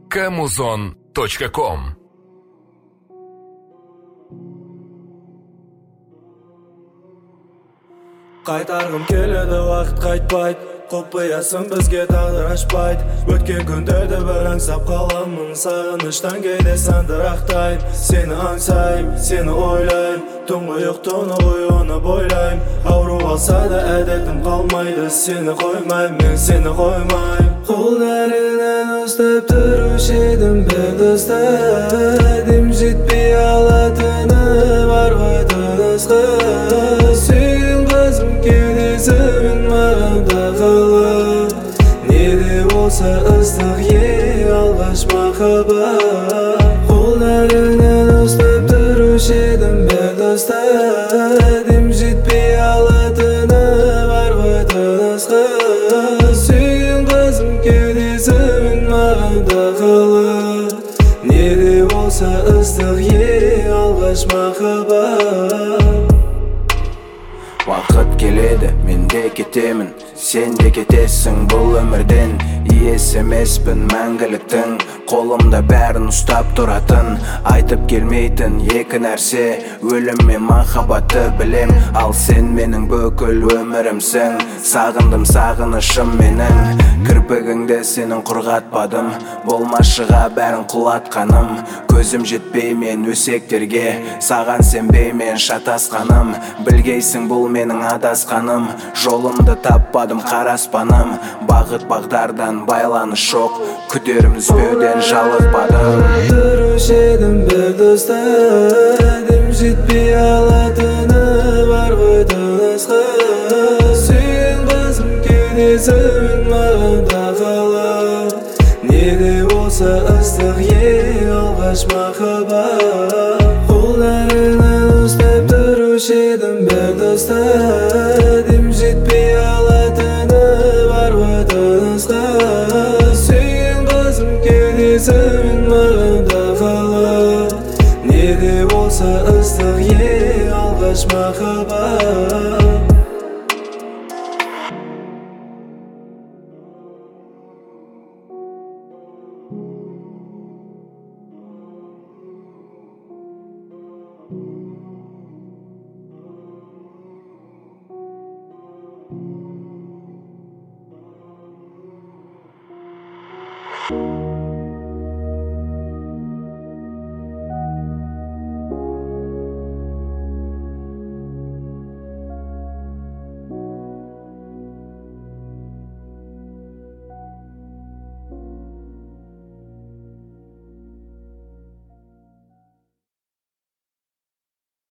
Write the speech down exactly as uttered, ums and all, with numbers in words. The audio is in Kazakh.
камузон точка ком. Қайтарғым келеді, уақыт қайтпайды. Құпиясын бізге тағдыр ашпайды. Өткен күндерді бір аңсап қаламын. Сағыныштан кейде сандырақтайым. Сені аңсайым, сені ойлайым. Тұңғиық тұнық оны бойлайым. Ауру алса да әдетім қалмайды. Сені қоймайым, мен сені қоймайым. Қолдарынан ұстап тұрушы едім бір доста. Дем жетпей алатыны бар ғой тынысқа. Сүйген қызым кеудесімен маған тағылып. Неде болса ыстық ей алғаш махаббат. Қолдарынан ұстап тұрушы едім бір доста. Дем жетпей алатыны бар ғой тынысқа. Сүйген қызым кеудесімен маған тағылып. Неде болса ыстық ей алғаш махаббат. Уақыт келеді, мен де кетемін, сен де кетесің бұл өмірден. Иесі емеспін мәңгіліктің, қолымда бәрін ұстап тұратын. Айтып келмейтін екі нәрсе, өлім мен махаббатты білем. Ал сен менің бүкіл өмірімсің, сағындым сағынышым менің. Кірпігіңді сенің құрғатпадым, болмашыға бәрін құлатқаным. Көзім жетпей мен өсектерге, саған сенбей мен шатасқаным. Білгейсің бұл менің адасқаным, жолымды таппадым қараспаным. Бағыт бағдардан байланыс жоқ, күдерім үзбеуден жалықпадым. Тұрушы едім бір доста, дем жетпей алатыны бар ғой тынысқа. Сүйген қызым кеудесімен маған тағылып. Неде болса ыстық ей алғаш махаббат. Қолдарынан ұстап тұрушы едім бір доста. Дем жетпей алатыны бар ғой тынысқа. Сүйген қызым кеудесімен маған тағылып. Неде болса ыстық ей алғаш махаббат.